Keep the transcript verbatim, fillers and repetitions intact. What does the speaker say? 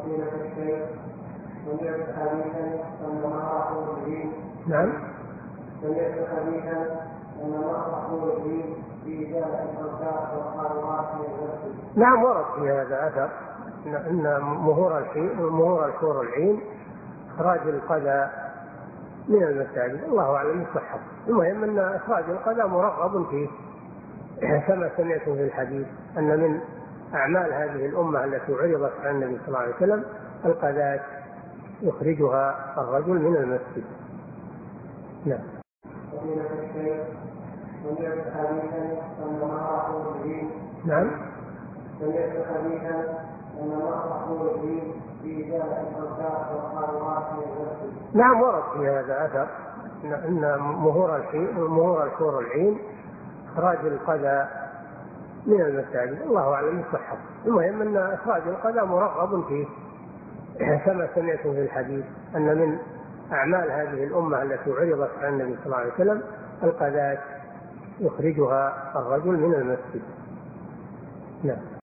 فضيلة الشيخ سمعت حديثا أن الله الدين نعم سمعت حديثا أن الله الدين في إزالة الأوساخ والخارقات من المسجد. نعم ورد في هذا أثر أن مهور مهور الحور العين إخراج القذى من المساجد، الله أعلم بالصحة. المهم أن إخراج القذى مرغب فيه، كما سمعتم في الحديث أن من أعمال هذه الأمة التي عرضت عن النبي صلى الله عليه وسلم القذاة يخرجها الرجل من المسجد. نعم. نعم. سمعت حديثا أن الله الدين في إزالة الأوساخ والخارقات من المسجد. نعم ورد في هذا أثر أن مهور مهور الحور العين إخراج القذى من المساجد، الله أعلم بالصحة. المهم أن إخراج القذى مرغب فيه، كما سمعتم في الحديث أن من أعمال هذه الأمة التي عرضت عن النبي صلى الله عليه وسلم القذاة يخرجها الرجل من المسجد. نعم.